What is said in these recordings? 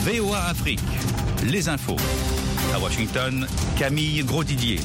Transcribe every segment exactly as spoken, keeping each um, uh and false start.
V O A Afrique, les infos. À Washington, Camille Grosdidier.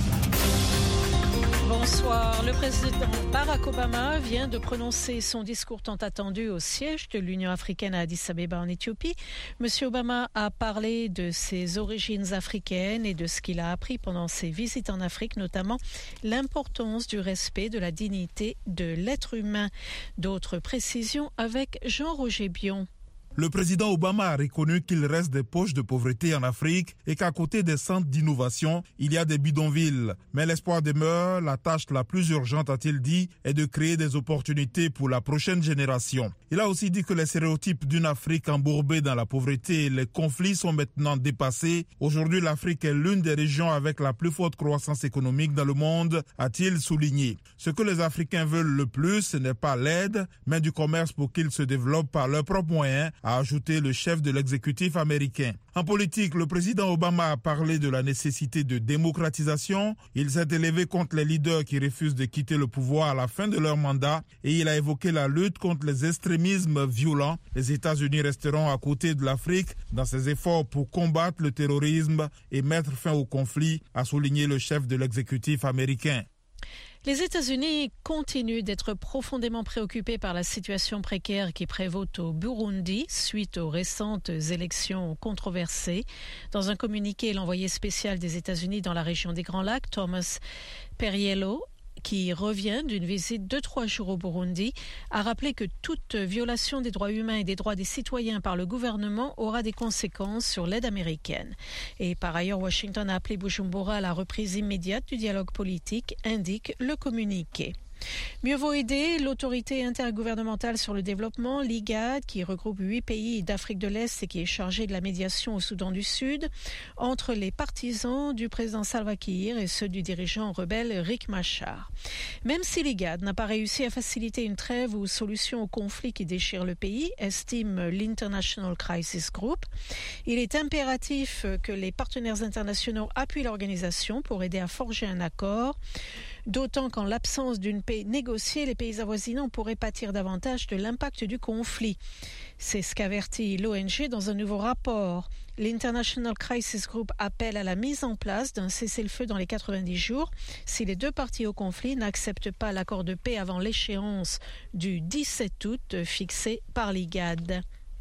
Bonsoir. Le président Barack Obama vient de prononcer son discours tant attendu au siège de l'Union africaine à Addis-Abeba en Éthiopie. Monsieur Obama a parlé de ses origines africaines et de ce qu'il a appris pendant ses visites en Afrique, notamment l'importance du respect de la dignité de l'être humain. D'autres précisions avec Jean-Roger Bion. Le président Obama a reconnu qu'il reste des poches de pauvreté en Afrique et qu'à côté des centres d'innovation, il y a des bidonvilles. Mais l'espoir demeure, la tâche la plus urgente, a-t-il dit, est de créer des opportunités pour la prochaine génération. Il a aussi dit que les stéréotypes d'une Afrique embourbée dans la pauvreté et les conflits sont maintenant dépassés. Aujourd'hui, l'Afrique est l'une des régions avec la plus forte croissance économique dans le monde, a-t-il souligné. Ce que les Africains veulent le plus, ce n'est pas l'aide, mais du commerce pour qu'ils se développent par leurs propres moyens, a ajouté le chef de l'exécutif américain. En politique, le président Obama a parlé de la nécessité de démocratisation. Il s'est élevé contre les leaders qui refusent de quitter le pouvoir à la fin de leur mandat et il a évoqué la lutte contre les extrémismes violents. Les États-Unis resteront à côté de l'Afrique dans ses efforts pour combattre le terrorisme et mettre fin au conflit, a souligné le chef de l'exécutif américain. Les États-Unis continuent d'être profondément préoccupés par la situation précaire qui prévaut au Burundi suite aux récentes élections controversées. Dans un communiqué, l'envoyé spécial des États-Unis dans la région des Grands Lacs, Thomas Perriello, qui revient d'une visite de trois jours au Burundi, a rappelé que toute violation des droits humains et des droits des citoyens par le gouvernement aura des conséquences sur l'aide américaine. Et par ailleurs, Washington a appelé Bujumbura à la reprise immédiate du dialogue politique, indique le communiqué. Mieux vaut aider l'autorité intergouvernementale sur le développement, l'I G A D, qui regroupe huit pays d'Afrique de l'Est et qui est chargée de la médiation au Soudan du Sud, entre les partisans du président Salva Kiir et ceux du dirigeant rebelle Riek Machar. Même si l'I G A D n'a pas réussi à faciliter une trêve ou solution au conflit qui déchire le pays, estime l'International Crisis Group, il est impératif que les partenaires internationaux appuient l'organisation pour aider à forger un accord, d'autant qu'en l'absence d'une paix négociée, les pays avoisinants pourraient pâtir davantage de l'impact du conflit. C'est ce qu'avertit l'O N G dans un nouveau rapport. L'International Crisis Group appelle à la mise en place d'un cessez-le-feu dans les quatre-vingt-dix jours si les deux parties au conflit n'acceptent pas l'accord de paix avant l'échéance du dix-sept août fixée par l'I G A D.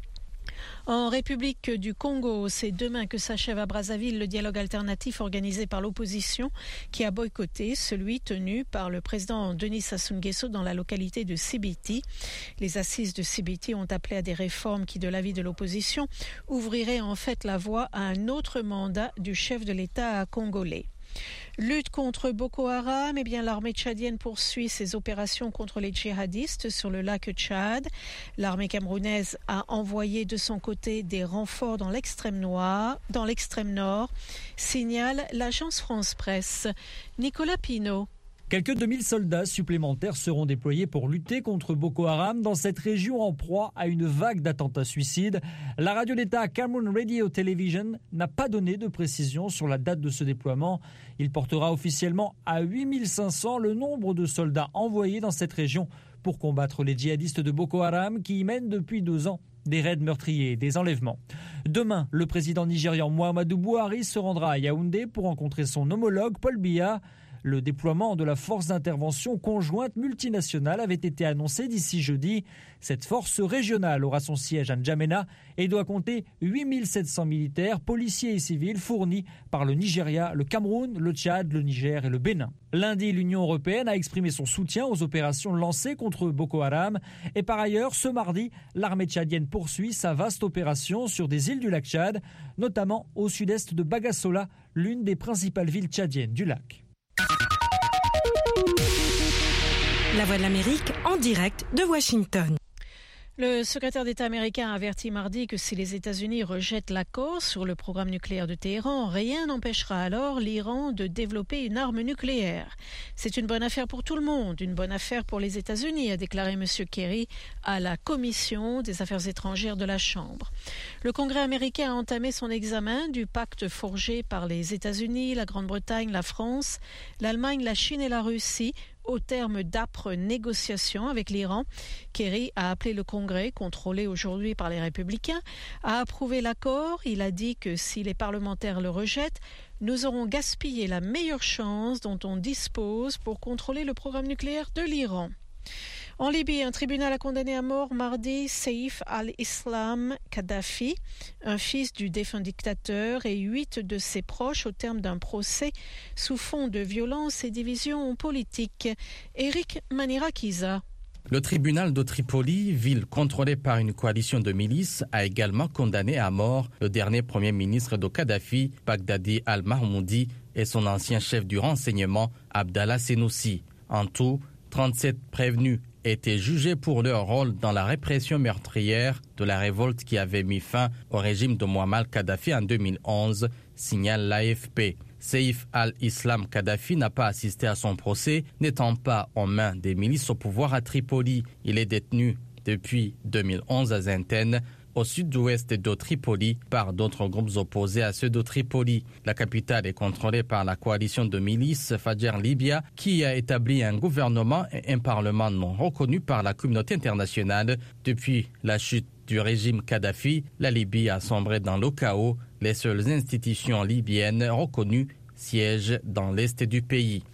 En République du Congo, c'est demain que s'achève à Brazzaville le dialogue alternatif organisé par l'opposition qui a boycotté celui tenu par le président Denis Sassou Nguesso dans la localité de Sibiti. Les assises de Sibiti ont appelé à des réformes qui, de l'avis de l'opposition, ouvriraient en fait la voie à un autre mandat du chef de l'État congolais. Lutte contre Boko Haram, eh bien l'armée tchadienne poursuit ses opérations contre les djihadistes sur le lac Tchad. L'armée camerounaise a envoyé de son côté des renforts dans l'extrême nord, dans l'extrême nord, signale l'agence France Presse. Nicolas Pinault. Quelques deux mille soldats supplémentaires seront déployés pour lutter contre Boko Haram dans cette région en proie à une vague d'attentats suicides. La radio d'État Cameroon Radio Television n'a pas donné de précision sur la date de ce déploiement. Il portera officiellement à huit mille cinq cents le nombre de soldats envoyés dans cette région pour combattre les djihadistes de Boko Haram qui y mènent depuis deux ans des raids meurtriers et des enlèvements. Demain, le président nigérian Muhammadu Buhari se rendra à Yaoundé pour rencontrer son homologue Paul Biya. Le déploiement de la force d'intervention conjointe multinationale avait été annoncé d'ici jeudi. Cette force régionale aura son siège à N'Djamena et doit compter huit mille sept cents militaires, policiers et civils fournis par le Nigeria, le Cameroun, le Tchad, le Niger et le Bénin. Lundi, l'Union européenne a exprimé son soutien aux opérations lancées contre Boko Haram. Et par ailleurs, ce mardi, l'armée tchadienne poursuit sa vaste opération sur des îles du lac Tchad, notamment au sud-est de Bagassola, l'une des principales villes tchadiennes du lac. La Voix de l'Amérique en direct de Washington. Le secrétaire d'État américain a averti mardi que si les États-Unis rejettent l'accord sur le programme nucléaire de Téhéran, rien n'empêchera alors l'Iran de développer une arme nucléaire. C'est une bonne affaire pour tout le monde, une bonne affaire pour les États-Unis, a déclaré M. Kerry à la Commission des Affaires étrangères de la Chambre. Le Congrès américain a entamé son examen du pacte forgé par les États-Unis, la Grande-Bretagne, la France, l'Allemagne, la Chine et la Russie au terme d'âpres négociations avec l'Iran. Kerry a appelé le Congrès, contrôlé aujourd'hui par les Républicains, à approuver l'accord. Il a dit que si les parlementaires le rejettent, nous aurons gaspillé la meilleure chance dont on dispose pour contrôler le programme nucléaire de l'Iran. En Libye, un tribunal a condamné à mort mardi Saif al-Islam Kadhafi, un fils du défunt dictateur, et huit de ses proches au terme d'un procès sous fond de violence et division politique. Eric Manirakiza. Le tribunal de Tripoli, ville contrôlée par une coalition de milices, a également condamné à mort le dernier premier ministre de Kadhafi, Baghdadi al-Mahmoudi, et son ancien chef du renseignement, Abdallah Senoussi. En tout, trente-sept prévenus étaient jugés pour leur rôle dans la répression meurtrière de la révolte qui avait mis fin au régime de Muammar Kadhafi en deux mille onze, signale l'A F P. Saif al-Islam Kadhafi n'a pas assisté à son procès, n'étant pas en main des milices au pouvoir à Tripoli. Il est détenu depuis deux mille onze à Zenten, au sud-ouest de Tripoli, par d'autres groupes opposés à ceux de Tripoli. La capitale est contrôlée par la coalition de milices Fajr Libya, qui a établi un gouvernement et un parlement non reconnu par la communauté internationale. Depuis la chute du régime Kadhafi, la Libye a sombré dans le chaos. Les seules institutions libyennes reconnues siègent dans l'est du pays.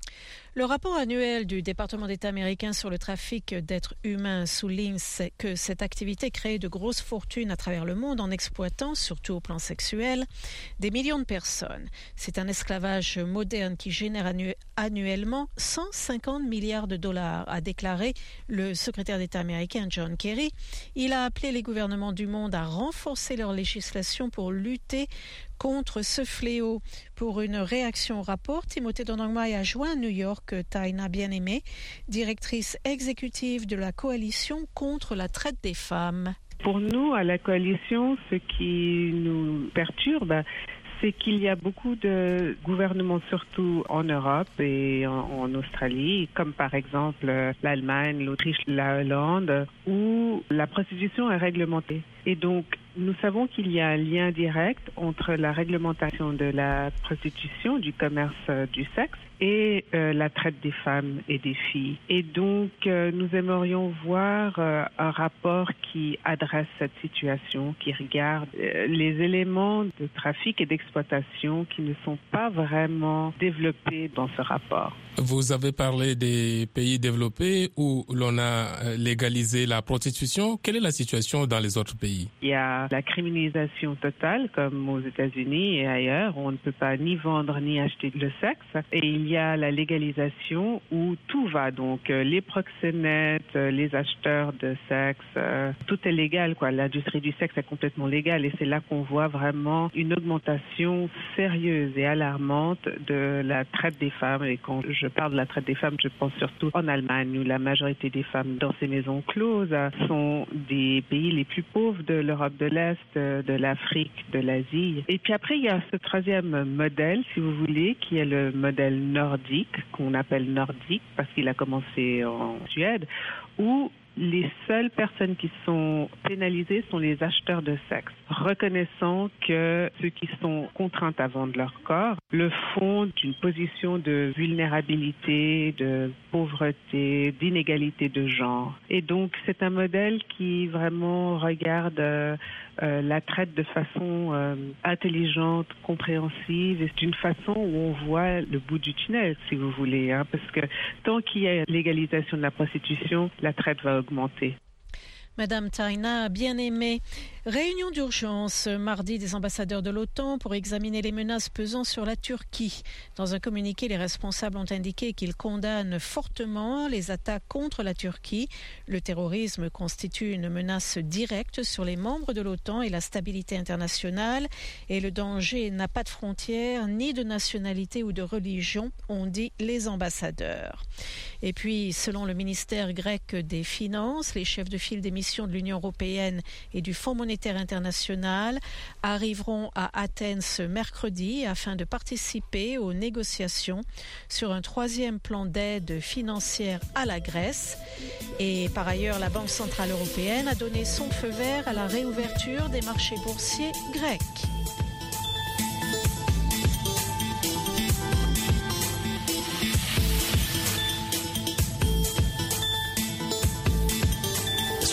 Le rapport annuel du département d'État américain sur le trafic d'êtres humains souligne que cette activité crée de grosses fortunes à travers le monde en exploitant, surtout au plan sexuel, des millions de personnes. C'est un esclavage moderne qui génère annu- annuellement cent cinquante milliards de dollars, a déclaré le secrétaire d'État américain John Kerry. Il a appelé les gouvernements du monde à renforcer leur législation pour lutter contre ce fléau. Pour une réaction au rapport, Timothée Donangmai a joint à New York Taina Bien-Aimé, directrice exécutive de la coalition contre la traite des femmes. Pour nous, à la coalition, ce qui nous perturbe, c'est qu'il y a beaucoup de gouvernements, surtout en Europe et en, en Australie, comme par exemple l'Allemagne, l'Autriche, la Hollande, où la prostitution est réglementée. Et donc, nous savons qu'il y a un lien direct entre la réglementation de la prostitution, du commerce euh, du sexe, et euh, la traite des femmes et des filles. Et donc, euh, nous aimerions voir euh, un rapport qui adresse cette situation, qui regarde euh, les éléments de trafic et d'exploitation qui ne sont pas vraiment développés dans ce rapport. Vous avez parlé des pays développés où l'on a légalisé la prostitution. Quelle est la situation dans les autres pays? Il y a la criminalisation totale, comme aux États-Unis et ailleurs. On ne peut pas ni vendre ni acheter le sexe. Et il y a la légalisation où tout va. Donc, les proxénètes, les acheteurs de sexe, tout est légal, quoi. L'industrie du sexe est complètement légale. Et c'est là qu'on voit vraiment une augmentation sérieuse et alarmante de la traite des femmes. Et quand je parle de la traite des femmes, je pense surtout en Allemagne, où la majorité des femmes dans ces maisons closes sont des pays les plus pauvres de l'Europe de l'Est, de l'Afrique, de l'Asie. Et puis après, il y a ce troisième modèle, si vous voulez, qui est le modèle nordique, qu'on appelle nordique, parce qu'il a commencé en Suède, où les seules personnes qui sont pénalisées sont les acheteurs de sexe, reconnaissant que ceux qui sont contraints à vendre leur corps le font d'une position de vulnérabilité, de pauvreté, d'inégalité de genre. Et donc, c'est un modèle qui vraiment regarde euh, euh, la traite de façon euh, intelligente, compréhensive, et c'est une façon où on voit le bout du tunnel, si vous voulez, hein, parce que tant qu'il y a légalisation de la prostitution, la traite va augmenter. Madame Taina Bien-Aimé, réunion d'urgence mardi des ambassadeurs de l'OTAN pour examiner les menaces pesant sur la Turquie. Dans un communiqué, les responsables ont indiqué qu'ils condamnent fortement les attaques contre la Turquie. Le terrorisme constitue une menace directe sur les membres de l'OTAN et la stabilité internationale. Et le danger n'a pas de frontières, ni de nationalité ou de religion, ont dit les ambassadeurs. Et puis, selon le ministère grec des Finances, les chefs de file des missions de l'Union européenne et du Fonds monétaire international arriveront à Athènes ce mercredi afin de participer aux négociations sur un troisième plan d'aide financière à la Grèce. Et par ailleurs, la Banque centrale européenne a donné son feu vert à la réouverture des marchés boursiers grecs.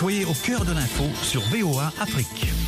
Soyez au cœur de l'info sur V O A Afrique.